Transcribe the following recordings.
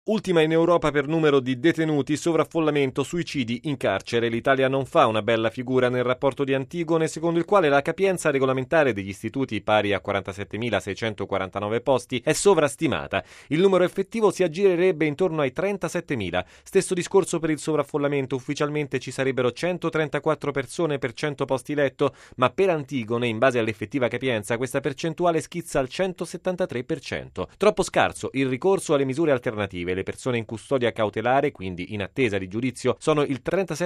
Ultima in Europa per numero di detenuti, sovraffollamento, suicidi in carcere. L'Italia non fa una bella figura nel rapporto di Antigone, secondo il quale la capienza regolamentare degli istituti, pari a 47.649 posti, è sovrastimata. Il numero effettivo si aggirerebbe intorno ai 37.000. Stesso discorso per il sovraffollamento. Ufficialmente ci sarebbero 134 persone per 100 posti letto, ma per Antigone, in base all'effettiva capienza, questa percentuale schizza al 173%. Troppo scarso il ricorso alle misure alternative. Le persone in custodia cautelare, quindi in attesa di giudizio, sono il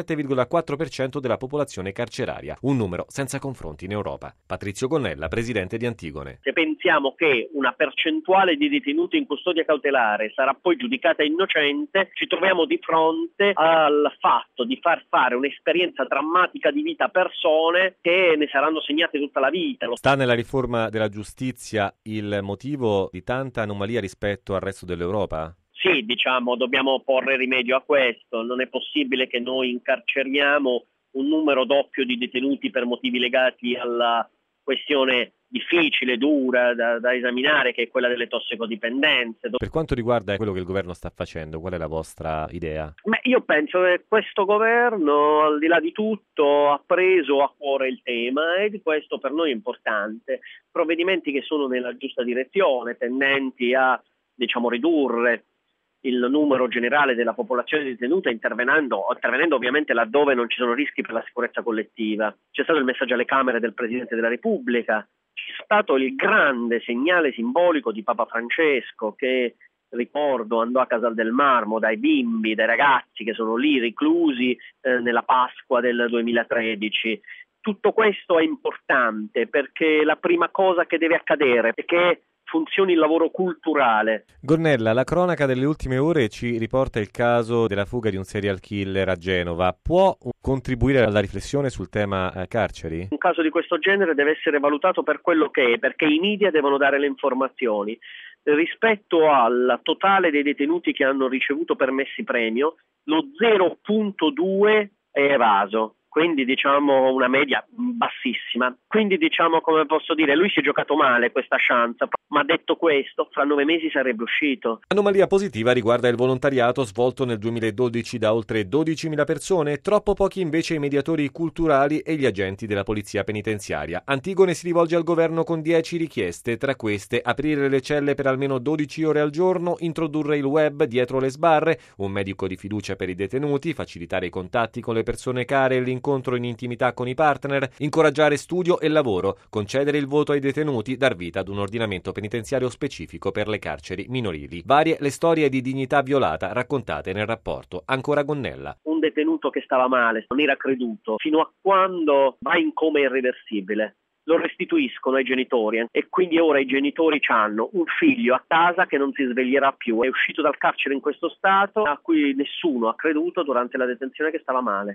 37,4% della popolazione carceraria, un numero senza confronti in Europa. Patrizio Gonnella, presidente di Antigone. Se pensiamo che una percentuale di detenuti in custodia cautelare sarà poi giudicata innocente, ci troviamo di fronte al fatto di far fare un'esperienza drammatica di vita a persone che ne saranno segnate tutta la vita. Sta nella riforma della giustizia il motivo di tanta anomalia rispetto al resto dell'Europa? Sì, dobbiamo porre rimedio a questo. Non è possibile che noi incarceriamo un numero doppio di detenuti per motivi legati alla questione difficile, dura da esaminare, che è quella delle tossicodipendenze. Per quanto riguarda quello che il governo sta facendo, qual è la vostra idea? Io penso che questo governo, al di là di tutto, ha preso a cuore il tema e di questo per noi è importante. Provvedimenti che sono nella giusta direzione, tendenti a ridurre il numero generale della popolazione detenuta, intervenendo ovviamente laddove non ci sono rischi per la sicurezza collettiva. C'è stato il messaggio alle Camere del Presidente della Repubblica, c'è stato il grande segnale simbolico di Papa Francesco che, ricordo, andò a Casal del Marmo dai bimbi, dai ragazzi che sono lì reclusi nella Pasqua del 2013. Tutto questo è importante perché la prima cosa che deve accadere è che funzioni il lavoro culturale. Gonnella, la cronaca delle ultime ore ci riporta il caso della fuga di un serial killer a Genova. Può contribuire alla riflessione sul tema carceri? Un caso di questo genere deve essere valutato per quello che è, perché i media devono dare le informazioni. Rispetto al totale dei detenuti che hanno ricevuto permessi premio, lo 0,2 è evaso. Quindi una media bassissima. Quindi come posso dire, lui si è giocato male questa chance, ma detto questo, fra 9 mesi sarebbe uscito. Anomalia positiva riguarda il volontariato svolto nel 2012 da oltre 12.000 persone, troppo pochi invece i mediatori culturali e gli agenti della polizia penitenziaria. Antigone si rivolge al governo con 10 richieste, tra queste aprire le celle per almeno 12 ore al giorno, introdurre il web dietro le sbarre, un medico di fiducia per i detenuti, facilitare i contatti con le persone care e l'incontro in intimità con i partner, incoraggiare studio e lavoro, concedere il voto ai detenuti, dar vita ad un ordinamento penitenziario specifico per le carceri minorili. Varie le storie di dignità violata raccontate nel rapporto. Ancora Gonnella. Un detenuto che stava male, non era creduto, fino a quando va in coma irreversibile. Lo restituiscono ai genitori e quindi ora i genitori hanno un figlio a casa che non si sveglierà più. È uscito dal carcere in questo stato, a cui nessuno ha creduto durante la detenzione che stava male.